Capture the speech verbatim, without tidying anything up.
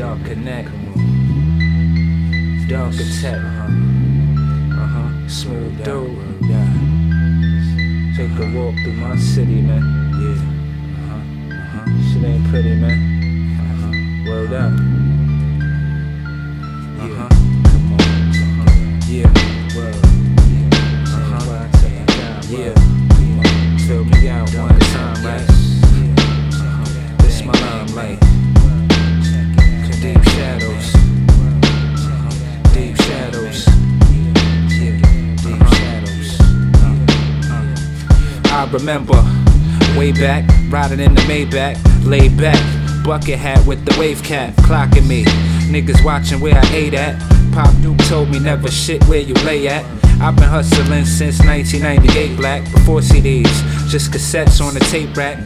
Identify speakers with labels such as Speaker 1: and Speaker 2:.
Speaker 1: Dark Connect, Dark Attack, uh huh, Smooth Dude. Take a walk through my city, man. Yeah, uh huh, uh huh. Shit ain't pretty, man. Uh huh. Word up. Uh huh. Come on. Uh huh. Yeah. Word. Uh huh. Yeah. Fill me out one time, right? Uh huh. This my limelight. Deep shadows. Uh-huh. Deep shadows. Yeah. Deep shadows. Uh-huh. I remember way back, riding in the Maybach, laid back, bucket hat with the wave cap, clocking me. Niggas watching where I ate at. Pop Duke told me never shit where you lay at. I've been hustling since nineteen ninety-eight, black, before C Ds, just cassettes on the tape rack.